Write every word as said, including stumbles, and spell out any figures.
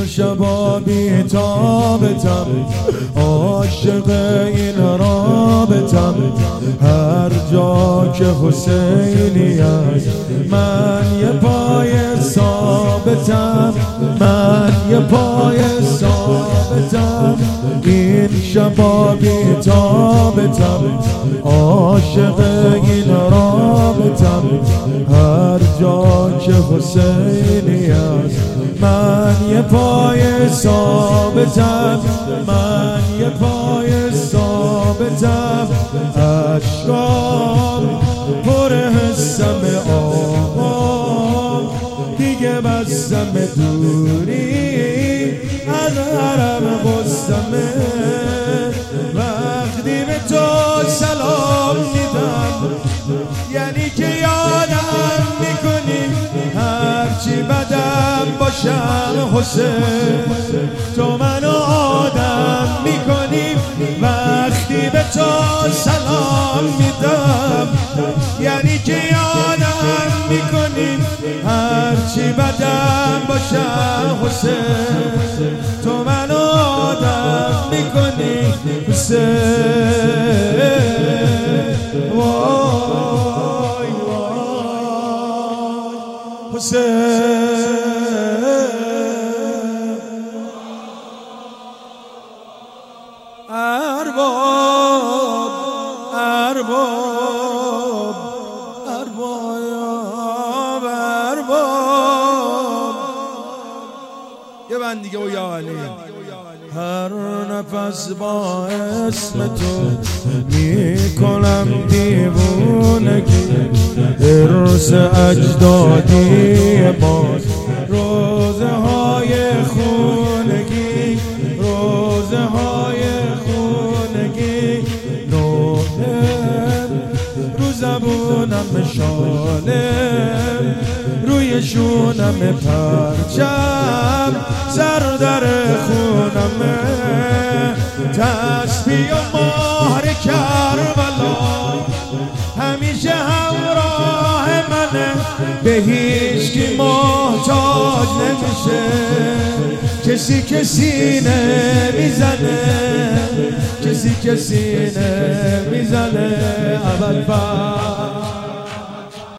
شبا بی‌تابتم، عاشق این رابطم. هر جا که حسینی است من یه پای ثابتم، من یه پای ثابتم. این شبا بی‌تابتم، عاشق این رابطم. هر جا که حسینی است من یه پای ثابتم، من یه پای ثابتم. اشکام پر حسم آقا، دیگه بستم دوری از حرم قسمه. وقتی به تو سلام میدم یعنی که یادم میکنی هرچی بدم باشم حسین، تو منو آدم میکنی. وقتی به تو سلام میدم یعنی که یادم میکنی هرچی بدم باشم حسین، تو منو آدم میکنی حسین. وای وای حسین. ارباب ارباب ارباب ارباب. یه بند دیگه و یا علی. هر نفس با اسم تو میکنم دیوونگی، ارث اجدادی باز روزه های خونگی، روزه های خونگی. نوحه رو زبونم شالم، روی شونم پرچم، سر در خونم تسبیح و مهر کربلا. همیشه همراه منه، به هیچ کی محتاج نمیشه. کسی کسی نمیزنه، کسی کسی نمیزنه. اول